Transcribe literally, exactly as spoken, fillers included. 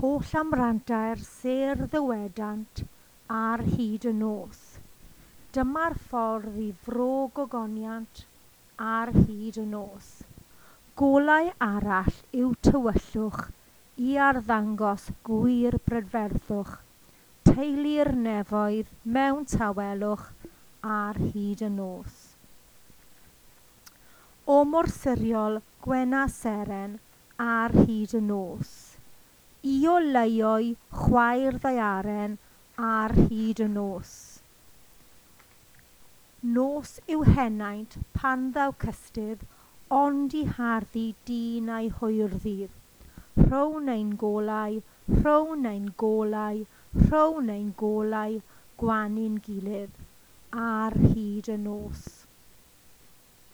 holl amrandair sêr ddywedant ar hyd y nos. Dyma'r ffordd i fro gogoniant ar hyd y nos. Golau arall yw tywyllwch i arddangos gwir brydferthwch, teulu'r nefoedd mewn tawelwch ar hyd y nos. O mor siriol gwena seren ar hyd y nos. I o leioi chwaer ddaiaren ar hyd y nos. Nos yw henaint pan ddaw cystydd, ond i harddu dyn a'i hwyrddydd. Rhown ein golau, rhown ein golau, rhown ein golau, gwanu'n gilydd ar hyd y nos.